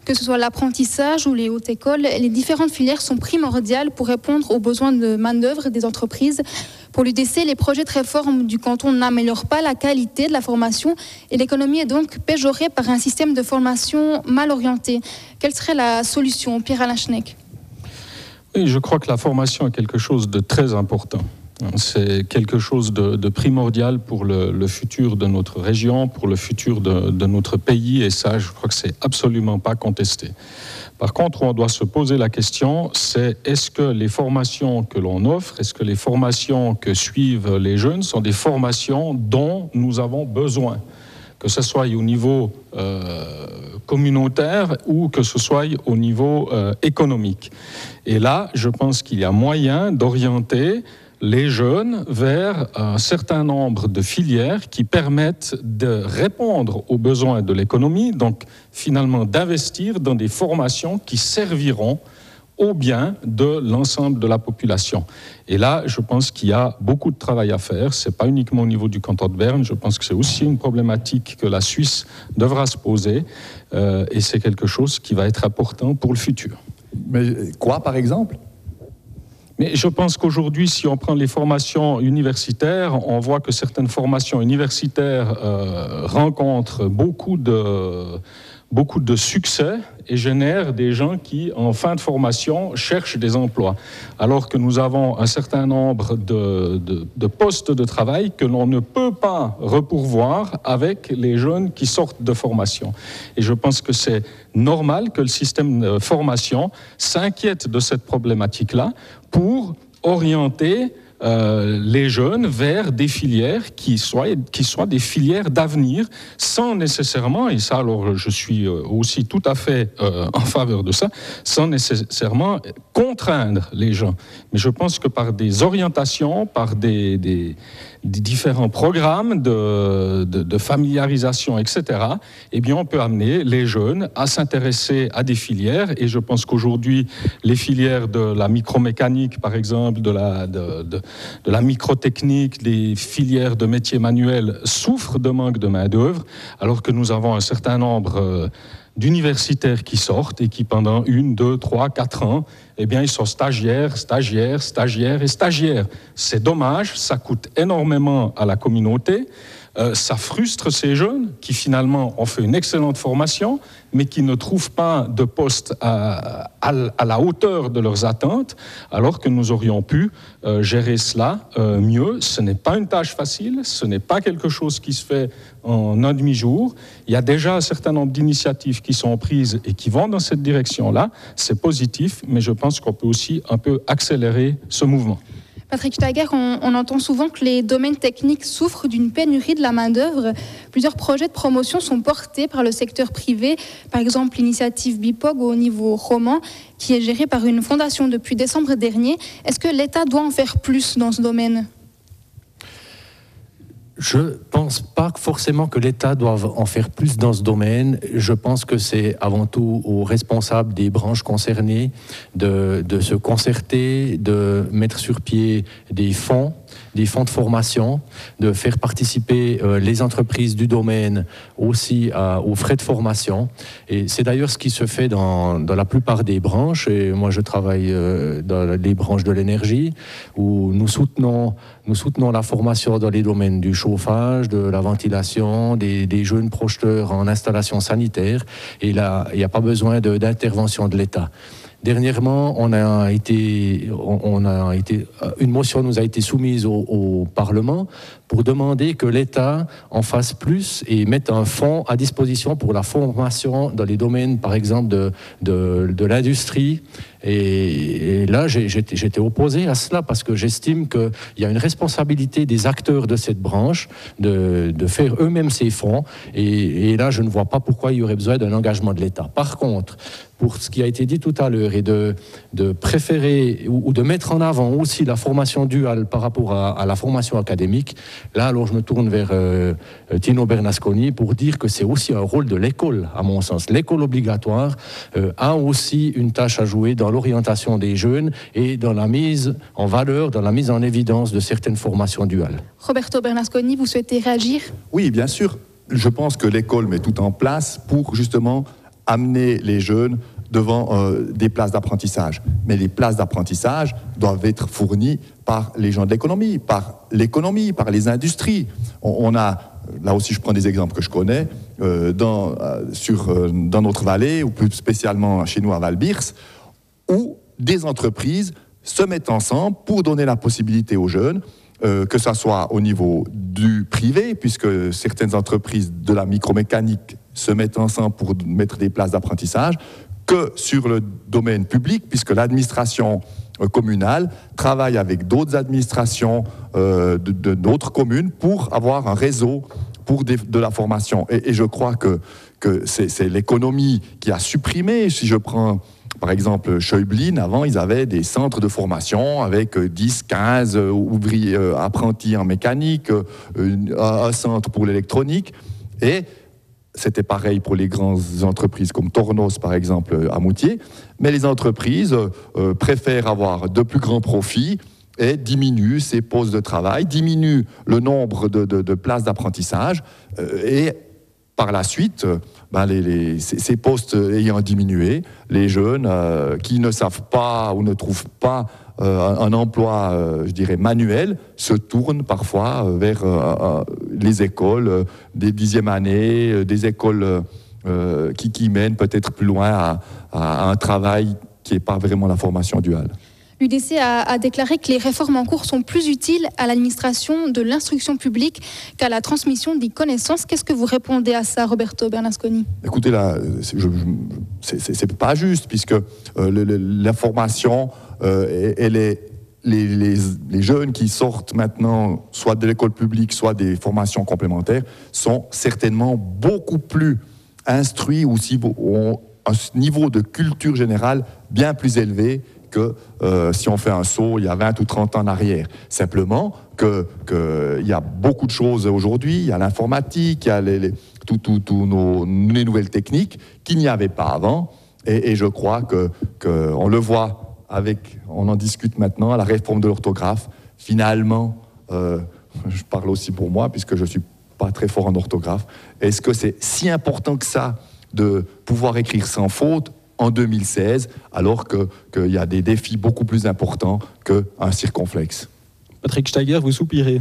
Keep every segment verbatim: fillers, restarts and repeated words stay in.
Que ce soit l'apprentissage ou les hautes écoles, les différentes filières sont primordiales pour répondre aux besoins de main-d'œuvre des entreprises. Pour l'U D C, les projets de réforme du canton n'améliorent pas la qualité de la formation et l'économie est donc péjorée par un système de formation mal orienté. Quelle serait la solution, Pierre-Alain Schneck ? Oui, je crois que la formation est quelque chose de très important. C'est quelque chose de, de primordial pour le, le futur de notre région, pour le futur de, de notre pays, et ça, je crois que c'est absolument pas contesté. Par contre, on doit se poser la question, c'est est-ce que les formations que l'on offre, est-ce que les formations que suivent les jeunes sont des formations dont nous avons besoin ? Que ce soit au niveau euh, communautaire ou que ce soit au niveau euh, économique. Et là, je pense qu'il y a moyen d'orienter les jeunes vers un certain nombre de filières qui permettent de répondre aux besoins de l'économie, donc finalement d'investir dans des formations qui serviront au bien de l'ensemble de la population. Et là, je pense qu'il y a beaucoup de travail à faire. Ce n'est pas uniquement au niveau du canton de Berne, je pense que c'est aussi une problématique que la Suisse devra se poser, euh, et c'est quelque chose qui va être important pour le futur. Mais quoi, par exemple ? Mais je pense qu'aujourd'hui, si on prend les formations universitaires, on voit que certaines formations universitaires euh, rencontrent beaucoup de, beaucoup de succès et génèrent des gens qui, en fin de formation, cherchent des emplois. Alors que nous avons un certain nombre de, de, de postes de travail que l'on ne peut pas repourvoir avec les jeunes qui sortent de formation. Et je pense que c'est normal que le système de formation s'inquiète de cette problématique-là pour orienter euh, les jeunes vers des filières qui soient, qui soient des filières d'avenir, sans nécessairement, et ça alors je suis aussi tout à fait euh, en faveur de ça, sans nécessairement contraindre les gens. Mais je pense que par des orientations, par des, des, des différents programmes de, de, de familiarisation, et cetera, eh bien on peut amener les jeunes à s'intéresser à des filières, et je pense qu'aujourd'hui, les filières de la micromécanique, par exemple, de la, de, de, de la microtechnique, les filières de métiers manuels souffrent de manque de main-d'œuvre, alors que nous avons un certain nombre euh, d'universitaires qui sortent et qui, pendant une, deux, trois, quatre ans, eh bien, ils sont stagiaires, stagiaires, stagiaires et stagiaires. C'est dommage, ça coûte énormément à la communauté, euh, ça frustre ces jeunes qui, finalement, ont fait une excellente formation, mais qui ne trouvent pas de poste à, à, à la hauteur de leurs attentes, alors que nous aurions pu euh, gérer cela euh, mieux. Ce n'est pas une tâche facile, ce n'est pas quelque chose qui se fait en un demi-jour. Il y a déjà un certain nombre d'initiatives qui sont prises et qui vont dans cette direction-là. C'est positif, mais je pense qu'on peut aussi un peu accélérer ce mouvement. Patrick Taguer, on, on entend souvent que les domaines techniques souffrent d'une pénurie de la main-d'œuvre. Plusieurs projets de promotion sont portés par le secteur privé, par exemple l'initiative BIPOG au niveau roman, qui est gérée par une fondation depuis décembre dernier. Est-ce que l'État doit en faire plus dans ce domaine ? Je ne pense pas forcément que l'État doive en faire plus dans ce domaine. Je pense que c'est avant tout aux responsables des branches concernées de, de se concerter, de mettre sur pied des fonds, des fonds de formation, de faire participer euh, les entreprises du domaine aussi à, aux frais de formation. Et c'est d'ailleurs ce qui se fait dans, dans la plupart des branches. Et moi, je travaille euh, dans les branches de l'énergie, où nous soutenons, nous soutenons la formation dans les domaines du chauffage, de la ventilation, des, des jeunes projeteurs en installation sanitaire. Et là, il n'y a pas besoin de, d'intervention de l'État. Dernièrement, on a été, on a été, une motion nous a été soumise au, au Parlement pour demander que l'État en fasse plus et mette un fonds à disposition pour la formation dans les domaines, par exemple, de, de, de l'industrie. Et, et là, j'ai, j'étais, j'étais opposé à cela parce que j'estime qu'il y a une responsabilité des acteurs de cette branche de, de faire eux-mêmes ces fonds. Et, et là, je ne vois pas pourquoi il y aurait besoin d'un engagement de l'État. Par contre, pour ce qui a été dit tout à l'heure et de, de préférer ou, ou de mettre en avant aussi la formation duale par rapport à, à la formation académique, là, alors je me tourne vers euh, Tino Bernasconi pour dire que c'est aussi un rôle de l'école, à mon sens. L'école obligatoire euh, a aussi une tâche à jouer dans l'orientation des jeunes et dans la mise en valeur, dans la mise en évidence de certaines formations duales. Roberto Bernasconi, vous souhaitez réagir ? Oui, bien sûr. Je pense que l'école met tout en place pour justement amener les jeunes devant euh, des places d'apprentissage. Mais les places d'apprentissage doivent être fournies par les gens de l'économie, par l'économie, par les industries. On, on a, là aussi je prends des exemples que je connais, euh, dans, euh, sur, euh, dans notre vallée, ou plus spécialement chez nous à Val-Birs, où des entreprises se mettent ensemble pour donner la possibilité aux jeunes, euh, que ce soit au niveau du privé, puisque certaines entreprises de la micromécanique se mettent ensemble pour mettre des places d'apprentissage, que sur le domaine public, puisque l'administration euh, communale travaille avec d'autres administrations euh, de, de d'autres communes pour avoir un réseau pour des, de la formation. Et, et je crois que, que c'est, c'est l'économie qui a supprimé. Si je prends par exemple Schäublin, avant ils avaient des centres de formation avec dix, quinze euh, ouvriers, euh, apprentis en mécanique, euh, une, un centre pour l'électronique, et c'était pareil pour les grandes entreprises comme Tornos, par exemple, à Moutier. Mais les entreprises euh, préfèrent avoir de plus grands profits et diminuent ces postes de travail, diminuent le nombre de, de, de places d'apprentissage. Euh, et par la suite, euh, ben les, les, ces, ces postes ayant diminué, les jeunes euh, qui ne savent pas ou ne trouvent pas Euh, un emploi, euh, je dirais, manuel, se tourne parfois euh, vers euh, euh, les écoles euh, des dixièmes années, euh, des écoles euh, qui, qui mènent peut-être plus loin à, à un travail qui n'est pas vraiment la formation duale. L'U D C a, a déclaré que les réformes en cours sont plus utiles à l'administration de l'instruction publique qu'à la transmission des connaissances. Qu'est-ce que vous répondez à ça, Roberto Bernasconi? Écoutez, là, c'est, je, je, c'est, c'est, c'est pas juste, puisque euh, le, le, la formation, euh, elle est, les, les, les jeunes qui sortent maintenant, soit de l'école publique, soit des formations complémentaires, sont certainement beaucoup plus instruits, ou si, ont un niveau de culture générale bien plus élevé que euh, si on fait un saut il y a vingt ou trente ans en arrière. Simplement qu'il que y a beaucoup de choses aujourd'hui, il y a l'informatique, il y a les, les, tout, tout, tout nos, les nouvelles techniques qu'il n'y avait pas avant. Et, et je crois que, que on le voit avec, on en discute maintenant, la réforme de l'orthographe. Finalement, euh, je parle aussi pour moi, puisque je ne suis pas très fort en orthographe, est-ce que c'est si important que ça de pouvoir écrire sans faute en deux mille seize, alors qu'il que y a des défis beaucoup plus importants qu'un circonflexe? Patrick Steiger, vous soupirez.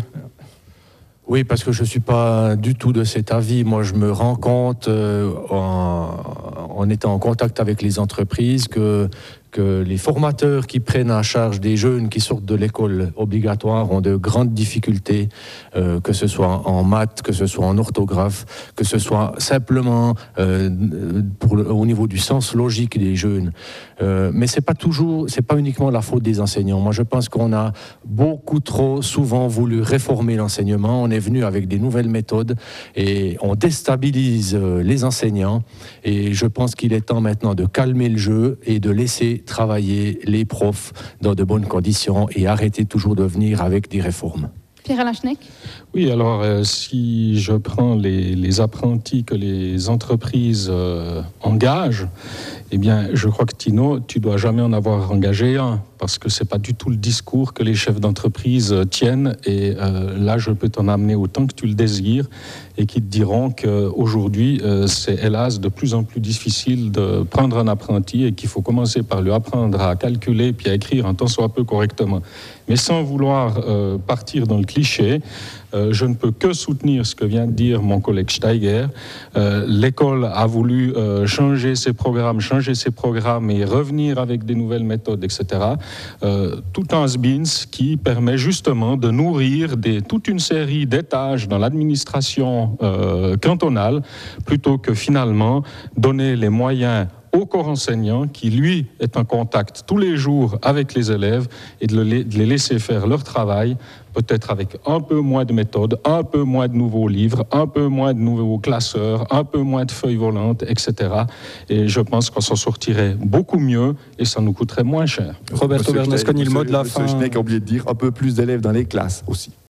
Oui, parce que je ne suis pas du tout de cet avis. Moi, je me rends compte, euh, en, en étant en contact avec les entreprises, que, que les formateurs qui prennent en charge des jeunes qui sortent de l'école obligatoire ont de grandes difficultés, euh, que ce soit en maths, que ce soit en orthographe, que ce soit simplement euh, pour le, au niveau du sens logique des jeunes. Euh, mais c'est pas toujours, c'est pas uniquement la faute des enseignants. Moi, je pense qu'on a beaucoup trop souvent voulu réformer l'enseignement. On est venu avec des nouvelles méthodes et on déstabilise les enseignants. Et je pense qu'il est temps maintenant de calmer le jeu et de laisser travailler les profs dans de bonnes conditions et arrêter toujours de venir avec des réformes. Pierre-Alain Schneck. Oui, alors euh, si je prends les, les apprentis que les entreprises euh, engagent, eh bien, je crois que Tino, tu dois jamais en avoir engagé un, parce que c'est pas du tout le discours que les chefs d'entreprise tiennent. Et euh, là, je peux t'en amener autant que tu le désires, et qui te diront qu'aujourd'hui, euh, c'est hélas de plus en plus difficile de prendre un apprenti et qu'il faut commencer par lui apprendre à calculer puis à écrire un tant soit peu correctement. Mais sans vouloir euh, partir dans le cliché, euh, je ne peux que soutenir ce que vient de dire mon collègue Steiger. Euh, l'école a voulu euh, changer ses programmes, changer ses programmes et revenir avec des nouvelles méthodes, et cetera. Euh, tout un sbins qui permet justement de nourrir des, toute une série d'étages dans l'administration euh, cantonale, plutôt que finalement donner les moyens au corps enseignant qui, lui, est en contact tous les jours avec les élèves et de, le, de les laisser faire leur travail, peut-être avec un peu moins de méthodes, un peu moins de nouveaux livres, un peu moins de nouveaux classeurs, un peu moins de feuilles volantes, et cetera. Et je pense qu'on s'en sortirait beaucoup mieux et ça nous coûterait moins cher. Roberto Bernasconi, le mot de la fin. Je n'ai qu'à oublier de dire un peu plus d'élèves dans les classes aussi.